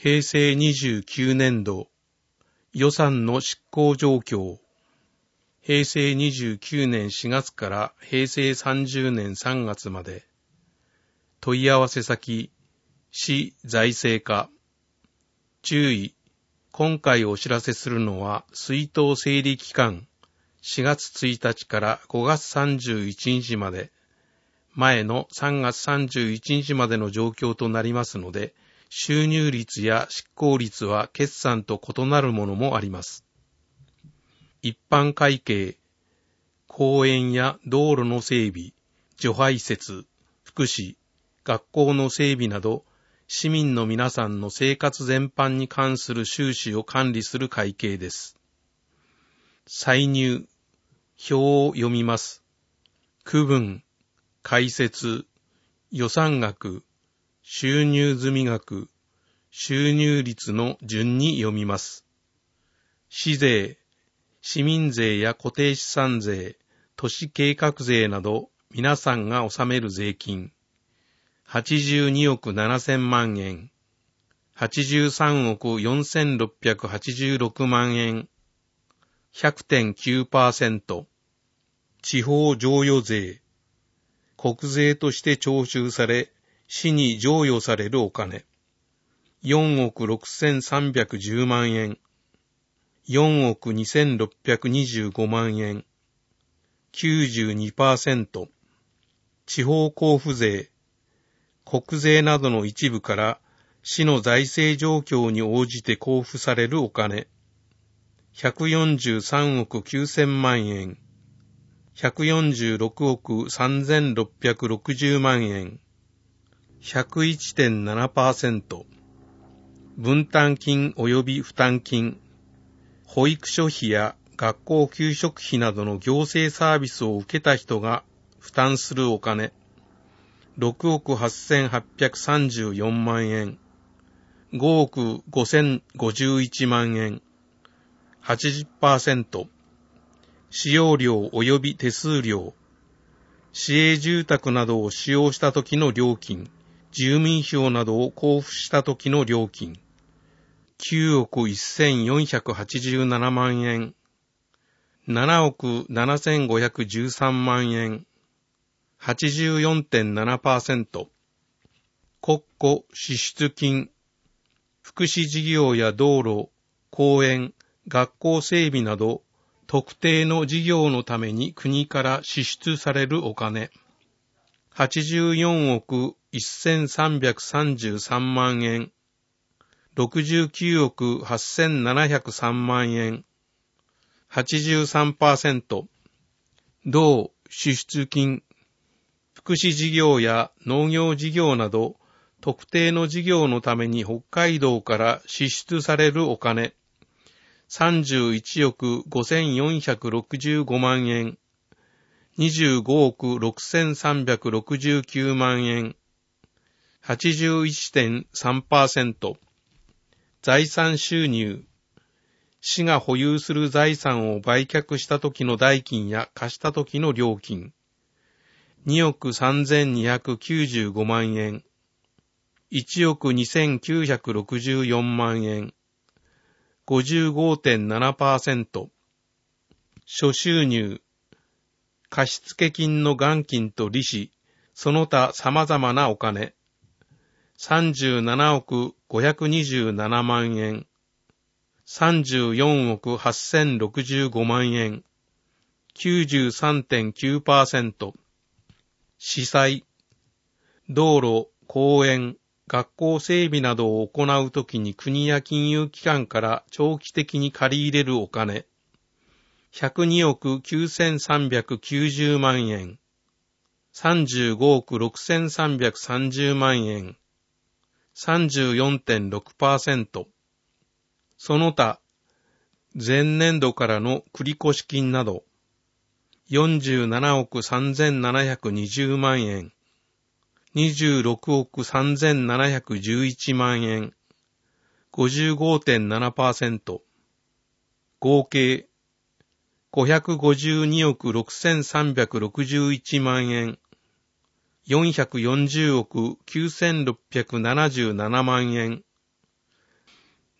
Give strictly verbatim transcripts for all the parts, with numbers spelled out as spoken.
へいせいにじゅうきゅうねんど予算の執行状況。へいせいにじゅうきゅうねんしがつからへいせいさんじゅうねんさんがつまで。問い合わせ先、市財政課。注意、今回お知らせするのは出納整理期間しがつついたちからごがつさんじゅういちにちまで、前のさんがつさんじゅういちにちまでの状況となりますので、収入率や執行率は決算と異なるものもあります。一般会計、公園や道路の整備、除排雪、福祉、学校の整備など、市民の皆さんの生活全般に関する収支を管理する会計です。歳入、表を読みます。区分、解説、予算額、収入済額、収入率の順に読みます。市税、市民税や固定資産税、都市計画税など皆さんが納める税金、はちじゅうにおくななせんまんえん、はちじゅうさんおくよんせんろっぴゃくはちじゅうろくまんえん、ひゃくてんきゅうパーセント、地方譲与税、国税として徴収され、市に譲与されるお金、よんおくろくせんさんびゃくじゅうまんえん、よんおくにせんろっぴゃくにじゅうごまんえん、きゅうじゅうにパーセント、地方交付税、国税などの一部から市の財政状況に応じて交付されるお金、ひゃくよんじゅうさんおくきゅうせんまんえん、ひゃくよんじゅうろくおくさんぜんろっぴゃくろくじゅうまんえん、ひゃくいちてんななパーセント、分担金及び負担金、保育所費や学校給食費などの行政サービスを受けた人が負担するお金、ろくおくはっせんはっぴゃくさんじゅうよんまんえん、ごおくごせんごじゅういちまんえん、はちじゅっパーセント、使用料及び手数料、市営住宅などを使用した時の料金、住民票などを交付した時の料金、きゅうおくせんよんひゃくはちじゅうななまんえん、ななおくななせんごひゃくじゅうさんまんえん、はちじゅうよんてんななパーセント、国庫支出金、福祉事業や道路、公園、学校整備など、特定の事業のために国から支出されるお金、はちじゅうよんおくせんさんびゃくさんじゅうさんまんえん、ろくじゅうきゅうおくはっせんななひゃくさんまんえん、はちじゅうさんパーセント、道支出金、福祉事業や農業事業など、特定の事業のために北海道から支出されるお金、さんじゅういちおくごせんよんひゃくろくじゅうごまんえん、にじゅうごおくろくせんさんびゃくろくじゅうきゅうまんえん、はちじゅういってんさんパーセント、財産収入、市が保有する財産を売却した時の代金や貸した時の料金、におくさんぜんにひゃくきゅうじゅうごまんえん、いちおくにせんきゅうひゃくろくじゅうよんまんえん、ごじゅうごてんななパーセント、諸収入、貸付金の元金と利子、その他様々なお金、さんじゅうななおくごひゃくにじゅうななまんえん、さんじゅうよんおくはっせんろくじゅうごまんえん、きゅうじゅうさんてんきゅうパーセント、市債、道路、公園、学校整備などを行うときに国や金融機関から長期的に借り入れるお金、ひゃくにおくきゅうせんさんびゃくきゅうじゅうまんえん、さんじゅうごおくろくせんさんびゃくさんじゅうまんえん、さんじゅうよんてんろくパーセント、その他、前年度からの繰越金など、よんじゅうななおくさんぜんななひゃくにじゅうまんえん、にじゅうろくおくさんぜんななひゃくじゅういちまんえん、ごじゅうごてんななパーセント、合計ごひゃくごじゅうにおくろくせんさんびゃくろくじゅういちまんえん、よんひゃくよんじゅうおくきゅうせんろっぴゃくななじゅうななまんえん、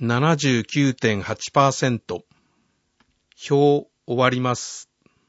ななじゅうきゅうてんはちパーセント。表終わります。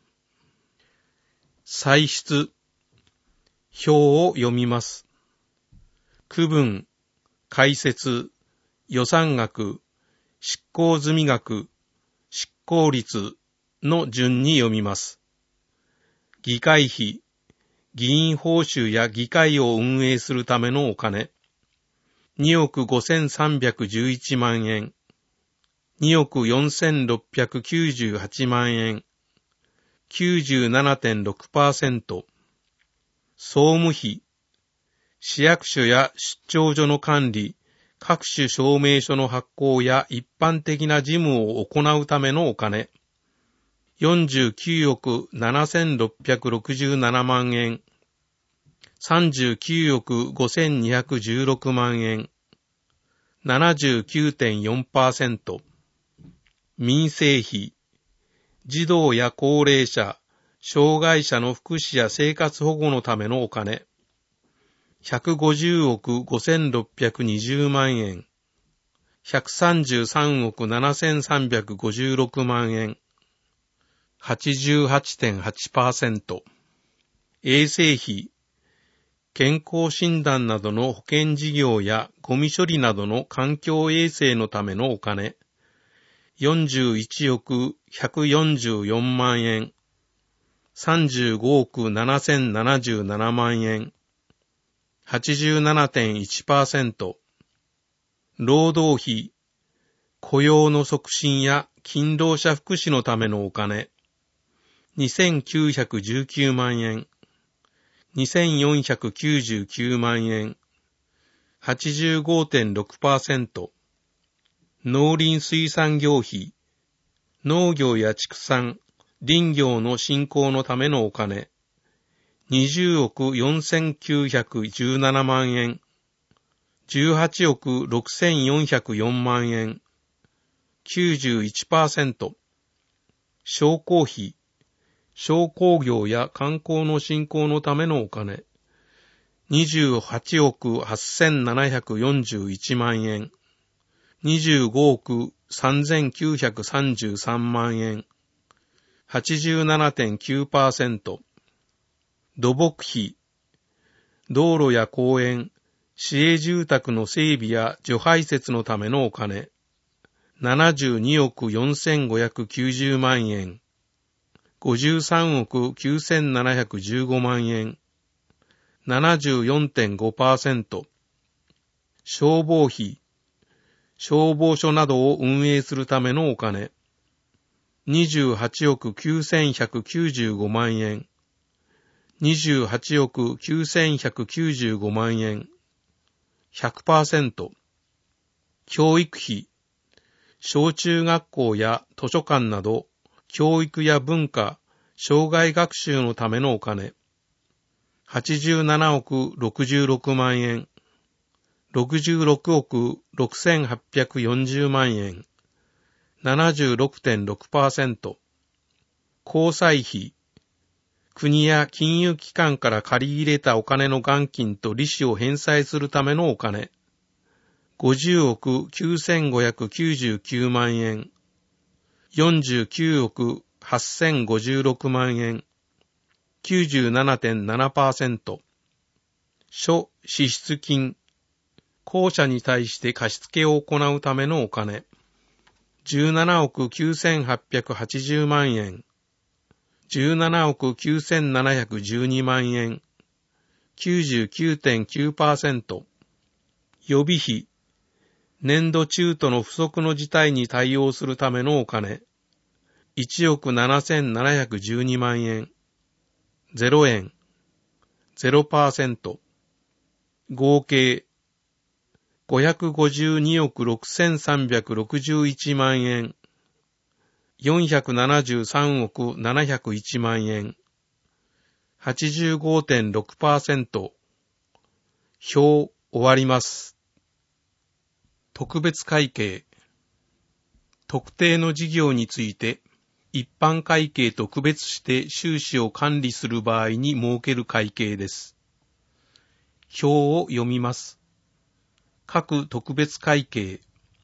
歳出。表を読みます。区分、解説、予算額、執行済額、執行率の順に読みます。議会費、議員報酬や議会を運営するためのお金、におくごせんさんびゃくじゅういちまんえん、におくよんせんろっぴゃくきゅうじゅうはちまんえん、きゅうじゅうななてんろくパーセント、総務費、市役所や出張所の管理、各種証明書の発行や一般的な事務を行うためのお金、よんじゅうきゅうおくななせんろっぴゃくろくじゅうななまんえん、さんじゅうきゅうおくごせんにひゃくじゅうろくまんえん、ななじゅうきゅうてんよんパーセント、民生費、児童や高齢者、障害者の福祉や生活保護のためのお金、ひゃくごじゅうおくごせんろっぴゃくにじゅうまんえん、ひゃくさんじゅうさんおくななせんさんびゃくごじゅうろくまんえん、はちじゅうはちてんはちパーセント、衛生費、健康診断などの保険事業やゴミ処理などの環境衛生のためのお金、よんじゅういちおくひゃくよんじゅうよんまんえん、さんじゅうごおくななせんななじゅうななまんえん、はちじゅうななてんいちパーセント、労働費、雇用の促進や勤労者福祉のためのお金、にせんきゅうひゃくじゅうきゅうまんえん、にせんよんひゃくきゅうじゅうきゅうまんえん、はちじゅうごてんろくパーセント、農林水産業費、農業や畜産、林業の振興のためのお金、にじゅうおくよんせんきゅうひゃくじゅうななまんえん、じゅうはちおくろくせんよんひゃくよんまんえん、きゅうじゅういちパーセント、商工費、商工業や観光の振興のためのお金、にじゅうはちおくはっせんななひゃくよんじゅういちまんえん、にじゅうごおくさんぜんきゅうひゃくさんじゅうさんまんえん、はちじゅうななてんきゅうパーセント、土木費、道路や公園、市営住宅の整備や除排雪のためのお金、ななじゅうにおくよんせんごひゃくきゅうじゅうまんえん、ごじゅうさんおくきゅうせんななひゃくじゅうごまんえん、ななじゅうよんてんごパーセント、消防費、消防署などを運営するためのお金、にじゅうはちおくきゅうせんひゃくきゅうじゅうごまんえん、にじゅうはちおくきゅうせんひゃくきゅうじゅうごまんえん、ひゃくパーセント、教育費、小中学校や図書館など、教育や文化、障害学習のためのお金、はちじゅうななおくろくじゅうろくまんえん、ろくじゅうろくおくろくせんはっぴゃくよんじゅうまんえん、ななじゅうろくてんろくパーセント、公債費、国や金融機関から借り入れたお金の元金と利子を返済するためのお金、ごじゅうおくきゅうせんごひゃくきゅうじゅうきゅうまんえん、よんじゅうきゅうおくはっせんごじゅうろくまんえん、きゅうじゅうななてんななパーセント、諸支出金、公社に対して貸付を行うためのお金、じゅうななおくきゅうせんはっぴゃくはちじゅうまんえん、じゅうななおくきゅうせんななひゃくじゅうにまんえん、きゅうじゅうきゅうてんきゅうパーセント、予備費、年度中途の不測の事態に対応するためのお金、いちおくななせんななひゃくじゅうにまんえん、ゼロえん、ゼロパーセント、合計、ごひゃくごじゅうにおくろくせんさんびゃくろくじゅういちまんえん、よんひゃくななじゅうさんおくななひゃくいちまんえん、はちじゅうごてんろくパーセント、表終わります。特別会計。特定の事業について、一般会計と区別して収支を管理する場合に設ける会計です。表を読みます。各特別会計。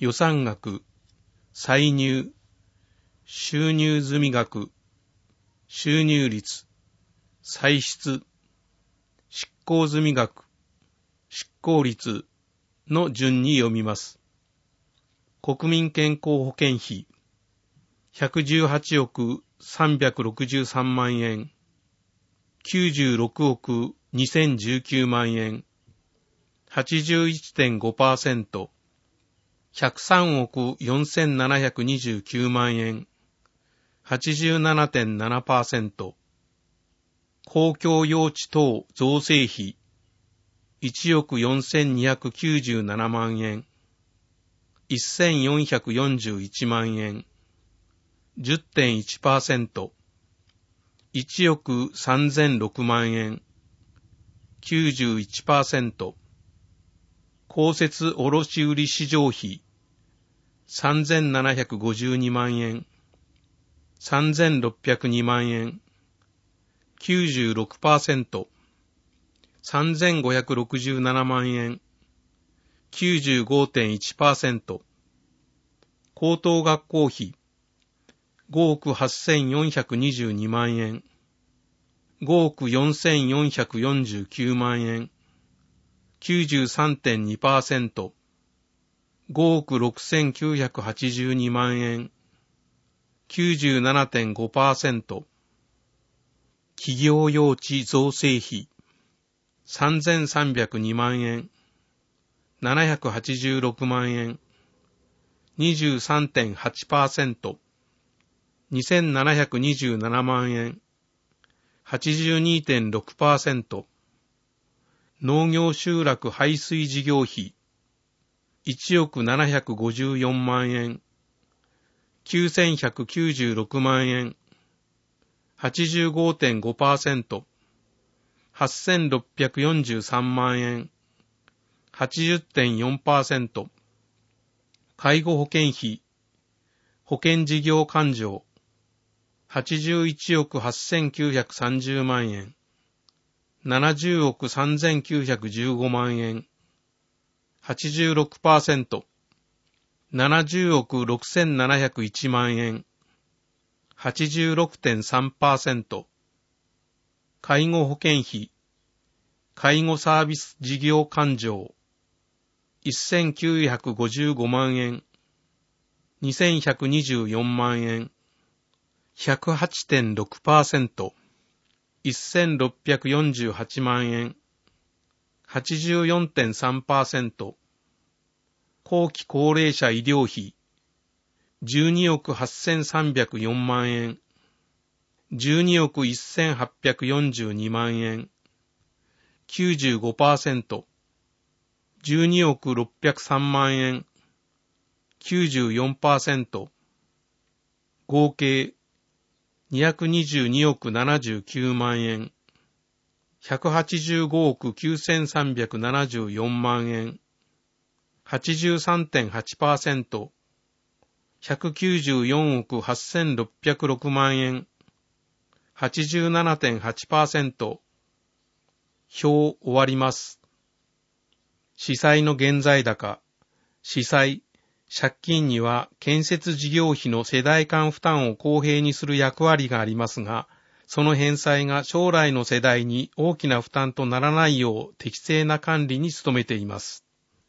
予算額、歳入、収入済額、収入率、歳出、執行済額、執行率の順に読みます。国民健康保険費、ひゃくじゅうはちおくさんびゃくろくじゅうさんまんえん、きゅうじゅうろくおくにせんじゅうきゅうまんえん、はちじゅういってんごパーセント、ひゃくさんおくよんせんななひゃくにじゅうきゅうまんえん、はちじゅうななてんななパーセント、公共用地等造成費、いちおくよんせんにひゃくきゅうじゅうななまんえん、せんよんひゃくよんじゅういちまんえん、じゅってんいちパーセント、いちおくさんぜんろくまんえん、きゅうじゅういちパーセント、公設卸売市場費、さんぜんななひゃくごじゅうにまんえん、さんぜんろっぴゃくにまんえん、きゅうじゅうろくパーセント、さんぜんごひゃくろくじゅうななまんえん、きゅうじゅうごてんいちパーセント、高等学校費、ごおくはっせんよんひゃくにじゅうにまんえん、ごおくよんせんよんひゃくよんじゅうきゅうまんえん、きゅうじゅうさんてんにパーセント、ごおくろくせんきゅうひゃくはちじゅうにまんえん、きゅうじゅうななてんごパーセント、企業用地造成費、さんぜんさんびゃくにまんえん、ななひゃくはちじゅうろくまんえん、にじゅうさんてんはちパーセント、にせんななひゃくにじゅうななまんえん、はちじゅうにてんろくパーセント、農業集落排水事業費、いちおくななひゃくごじゅうよんまんえん、きゅうせんひゃくきゅうじゅうろくまんえん、はちじゅうごてんごパーセント、はっせんろっぴゃくよんじゅうさんまんえん、はちじゅってんよんパーセント、介護保険費、保険事業勘定、はちじゅういちおくはっせんきゅうひゃくさんじゅうまんえん、ななじゅうおくさんぜんきゅうひゃくじゅうごまんえん、はちじゅうろくパーセント、ななじゅうおくろくせんななひゃくいちまんえん、はちじゅうろくてんさんパーセント、介護保険費、介護サービス事業勘定、せんきゅうひゃくごじゅうごまんえん、にせんひゃくにじゅうよんまんえん、ひゃくはちてんろくパーセント、せんろっぴゃくよんじゅうはちまんえん、はちじゅうよんてんさんパーセント、後期高齢者医療費、じゅうにおくはっせんさんびゃくよんまんえん、じゅうにおくせんはっぴゃくよんじゅうにまんえん、きゅうじゅうごパーセント、じゅうにおくろっぴゃくさんまんえん、きゅうじゅうよんパーセント、合計にひゃくにじゅうにおくななじゅうきゅうまんえん、ひゃくはちじゅうごおくきゅうせんさんびゃくななじゅうよんまんえん、はちじゅうさんてんはちパーセント、ひゃくきゅうじゅうよんおくはっせんろっぴゃくろくまんえん、はちじゅうななてんはちパーセント、表終わります。司債の現在高、司債、借金には建設事業費の世代間負担を公平にする役割がありますが、その返済が将来の世代に大きな負担とならないよう適正な管理に努めています。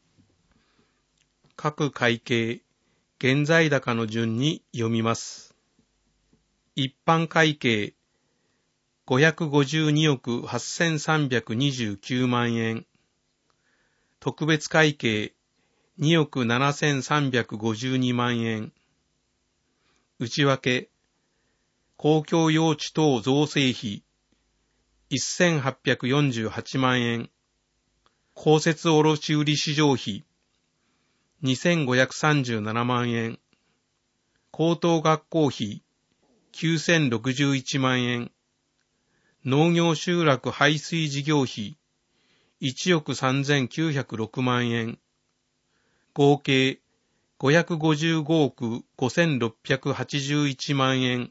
各会計、現在高の順に読みます。一般会計、ごひゃくごじゅうにおくはっせんさんびゃくにじゅうきゅうまんえん。特別会計、におくななせんさんびゃくごじゅうにまんえん。内訳、公共用地等造成費、せんはっぴゃくよんじゅうはちまんえん。公設卸売市場費、にせんごひゃくさんじゅうななまんえん。高等学校費、きゅうせんろくじゅういちまんえん。農業集落排水事業費、いちおくさんぜんきゅうひゃくろくまんえん。合計ごひゃくごじゅうごおくごせんろっぴゃくはちじゅういちまんえん。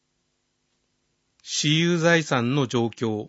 私有財産の状況。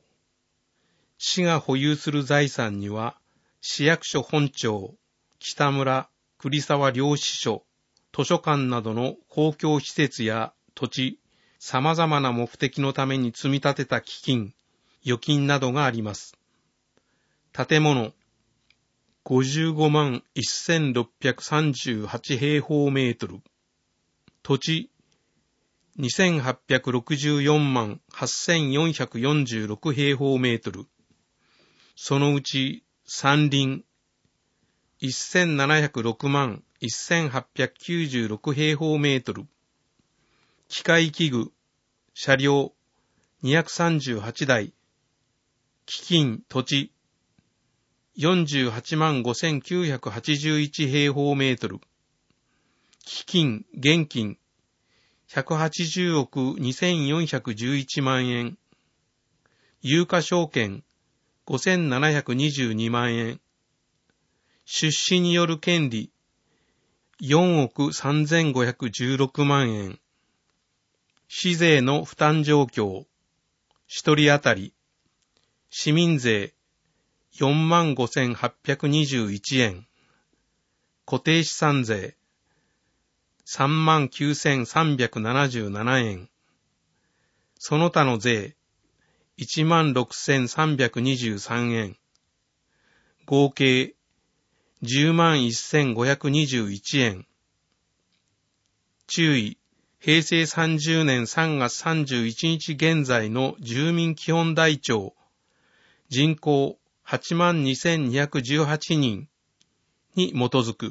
市が保有する財産には、市役所本庁、北村、 栗沢領事所、図書館などの公共施設や土地、様々な目的のために積み立てた基金、預金などがあります。建物、ごじゅうごまんせんろっぴゃくさんじゅうはち平方メートル。土地、にせんはっぴゃくろくじゅうよんまんはっせんよんひゃくよんじゅうろく平方メートル。そのうち山林、せんななひゃくろくまんせんはっぴゃくきゅうじゅうろく平方メートル。機械器具、車両、にひゃくさんじゅうはちだい。基金、土地、よんじゅうはちまんごせんきゅうひゃくはちじゅういち平方メートル。基金、現金、ひゃくはちじゅうおくにせんよんひゃくじゅういちまん円。有価証券、ごせんななひゃくにじゅうにまん円。出資による権利、よんおくさんぜんごひゃくじゅうろくまん円。市税の負担状況、一人当たり、市民税、よんまんごせんはっぴゃくにじゅういちえん。固定資産税、さんまんきゅうせんさんびゃくななじゅうななえん。その他の税、いちまんろくせんさんびゃくにじゅうさんえん。合計、じゅうまんせんごひゃくにじゅういちえん。注意、平成さんじゅうねんさんがつさんじゅういちにち現在の住民基本台帳、人口はちまんにせんにひゃくじゅうはちにんに基づく。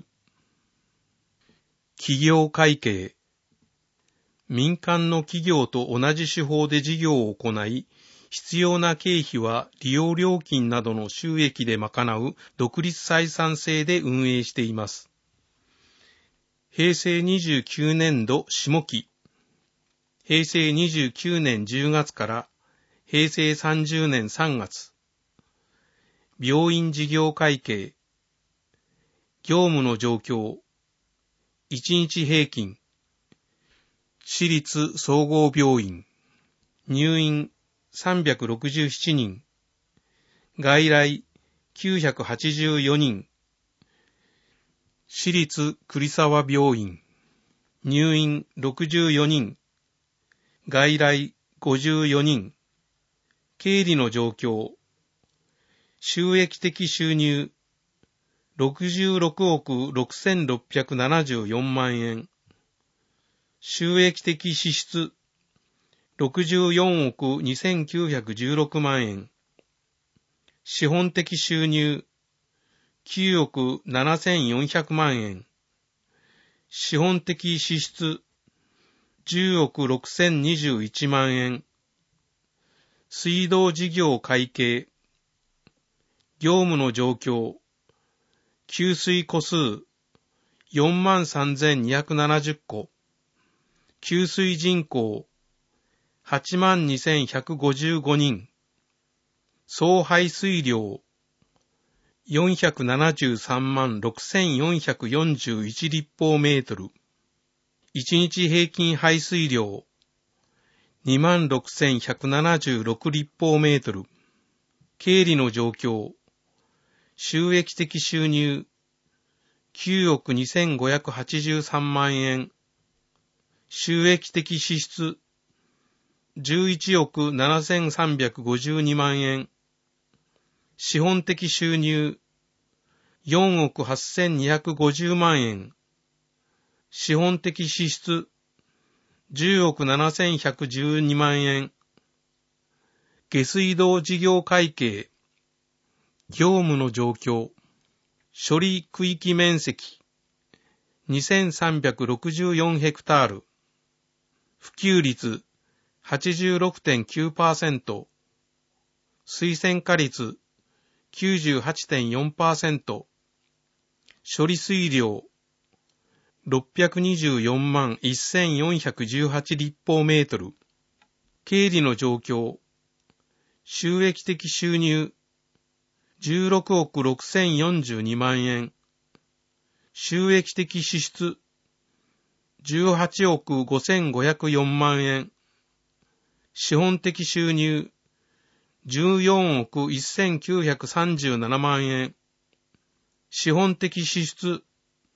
企業会計。民間の企業と同じ手法で事業を行い、必要な経費は利用料金などの収益で賄う独立採算制で運営しています。平成にじゅうきゅうねんど下期。平成にじゅうきゅうねんじゅうがつから平成さんじゅうねんさんがつ。病院事業会計。業務の状況。いちにち平均。私立総合病院。入院さんびゃくろくじゅうななにん。外来きゅうひゃくはちじゅうよにん。私立栗沢病院。入院ろくじゅうよにん。外来ごじゅうよにん。経理の状況。収益的収入ろくじゅうろくおくろくせんろっぴゃくななじゅうよんまん円。収益的支出ろくじゅうよんおくにせんきゅうひゃくじゅうろくまん円。資本的収入きゅうおくななせんよんひゃくまん円。資本的支出じゅうおくろくせんにじゅういちまん円。水道事業会計。業務の状況。給水個数よんまんさんぜんにひゃくななじゅっこ。給水人口はちまんにせんひゃくごじゅうごにん。総排水量よんひゃくななじゅうさんまんろくせんよんひゃくよんじゅういち立方メートル。いちにち平均排水量にまんろくせんひゃくななじゅうろく立方メートル。経理の状況。収益的収入きゅうおくにせんごひゃくはちじゅうさんまん円。収益的支出じゅういちおくななせんさんびゃくごじゅうにまん円。資本的収入よんおくはっせんにひゃくごじゅうまん円。資本的支出じゅうおくななせんひゃくじゅうにまん円。下水道事業会計。業務の状況。処理区域面積にせんさんびゃくろくじゅうよんヘクタール。普及率 はちじゅうろくてんきゅうパーセント。水洗化率 きゅうじゅうはちてんよんパーセント。処理水量ろっぴゃくにじゅうよんまんせんよんひゃくじゅうはち立方メートル。経理の状況。収益的収入じゅうろくおくろくせんよんじゅうにまん円。収益的支出じゅうはちおくごせんごひゃくよんまん円。資本的収入じゅうよんおくせんきゅうひゃくさんじゅうななまん円。資本的支出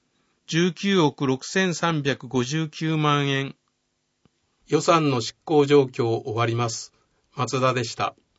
じゅうきゅうおくろくせんさんびゃくごじゅうきゅうまんえん。予算の執行状況を終わります。松田でした。